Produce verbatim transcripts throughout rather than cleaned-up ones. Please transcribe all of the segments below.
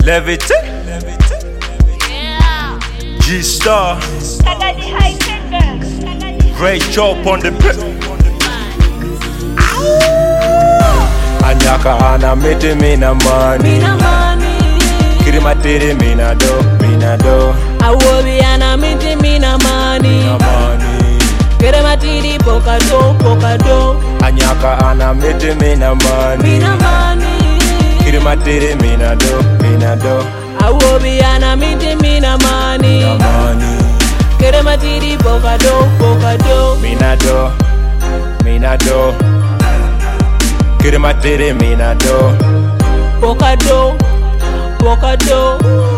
Levitate. Yeah. G-Star. Great job on the pit. Anyaka ana mete mina money. Mina money. Kirimatiri mina do, mina do. Awobi ana mete mina money. Mina money. Kirimatiri poka do, poka do. Anyaka ana mete mina money. Mina money. Kirimatiri mina do, mina do. Awobi ana mete mina money. Mina money. Kirimatiri poka do, poka do. Mina do, mina do. Kirimatiri mina do. Poka do, poka do.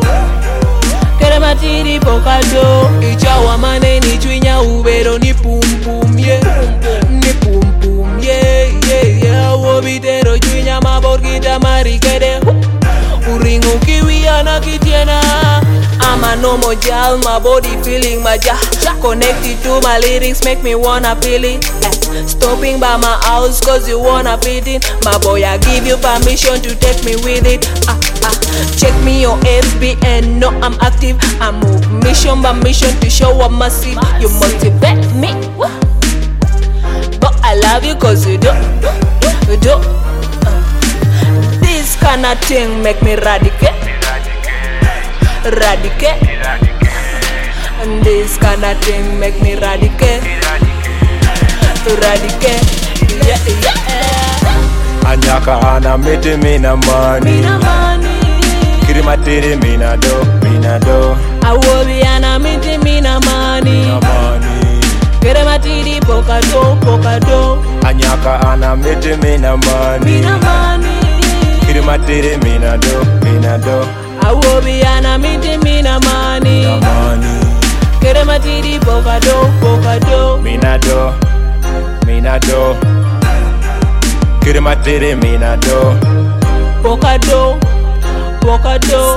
Kirimatiri poka do. Ichawa mane ni chwinya ubero ni pum pum ye. Ni pum pum ye ye ye. Wobitero chwinya maborgita marikede. Uringo kiwi anakitiena. I'm a normal gal, my body feeling my ja. Connected to my lyrics, make me wanna feel it. eh. Stopping by my house cause you wanna fit in. My boy, I give you permission to take me with it. ah, ah. Check me on F B N, no I'm active. I move mission by mission to show up massive. You motivate me, but I love you cause you do, you do. uh. This kind of thing make me radical. Radicate, and this kind of thing make me radicate, radicate, yeah, yeah. Anyaka ana mete mina money. Mina money. Kirimatiri mina do, mina do. Awobi ana mete mina money. Mina money. Kirimatiri poka do, poka do. Anyaka ana mete mina money. Mina money. Kirimatiri mina do, mina do. Awobi ana mete mina money. Mina money. Kirimatiri poka do, poka do. Mina do, mina do. Kirimatiri mina do. Poka do, poka do.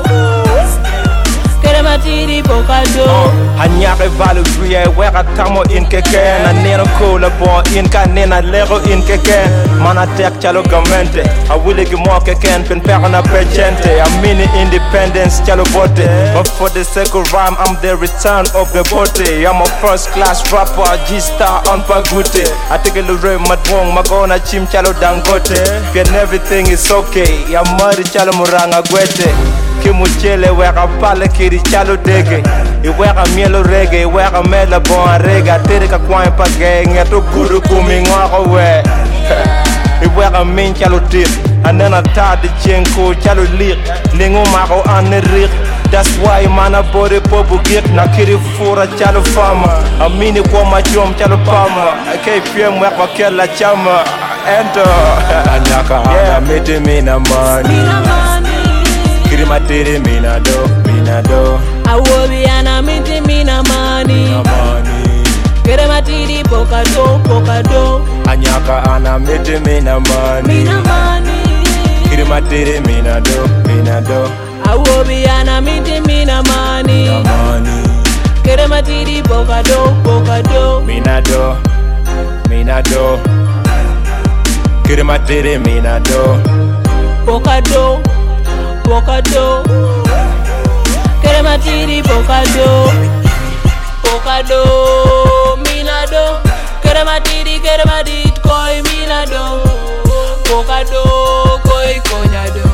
Kirimatiri poka do. Anyaka Valerie weka tamo in keke. Na nena kola bo in ka nena lego in keke. Mana tek chalo gamente. I will give more keken pen pera na pechente. I'm mini independence chalo bote. But for the second rhyme I'm the return of the bote. I'm a first class rapper G-Star on Pagute. I take a little madwong magona chim chalo dangote. Get everything is okay. I'm muddy chalo muranga gwete. Kimuchele weka pale kiri chalo dege. Iweka mielo reggae, iweka mela bon rega. Terika kwanye page, ngeto guru kumi ngwako we. Iweka min chalo tir. Anena tadi chenko chalo lik. Lingu mako ane rik. That's why mana body pobu gik. Na kiri fura chalo fama. Amini kwa machom chalo pama. K P M weka kela chama. Enter. Anyaka ana mete mina money. Mina money. Kirimatiri mina do, mina do. Awobi ana mete mina money. Mina money. Kirimatiri poka do, poka do. Anyaka ana mete mina money. Mina money. Kirimatiri mina do, mina do. Awobi ana mete mina Mina money. money. Kirimatiri poka do, poka do. Mina do, mina do. Kirimatiri mina do. Poka do, poka do. Kirimatiri poka do, poka do. Mina do. Kirimatiri kirimatiri koi mina do. Poka do koi konya do.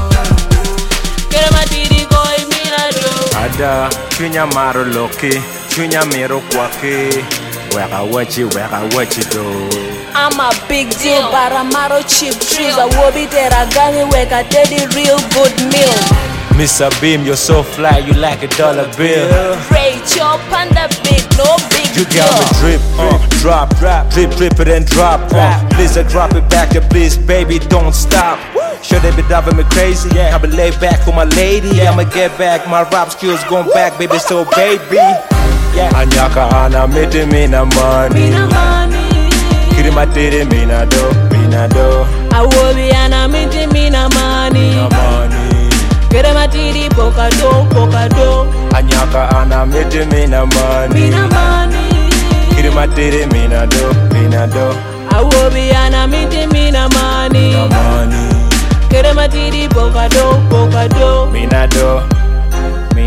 Kirimatiri koi mina do. Ada chunya maro loki, chunya mero kwake. Weka wachi, weka wachi do. I'm a big deal, but I'm out of cheap thrills. I will be there, I got me work, I did the real good meal. Mister Beam, you're so fly, you like a dollar bill. Ray chop on the big, no big You deal. got me drip, uh, drop, drop, drip, drip it and drop. Uh, please uh, drop it back, yeah, please, baby, don't stop. Sure they be driving me crazy, yeah. I be laid back with my lady, I'ma get back. My rap skills going back, baby, so baby. Yeah. Anyaka ana mete mina money. Mina money. Kirimatiri mina do, mina do. Awobi ana mete mina money. Mina money. Kirimatiri poka do, poka do. Anyaka ana mete mina money. Mina money. Kirimatiri mina do, mina do. Awobi ana mete mina money. Mina money. Kirimatiri poka do, poka do. Mina do.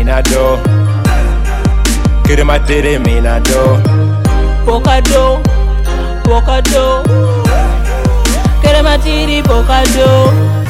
mina do. Kirima tiri mina do. Pokado, pokado. Kirima tiri pokado.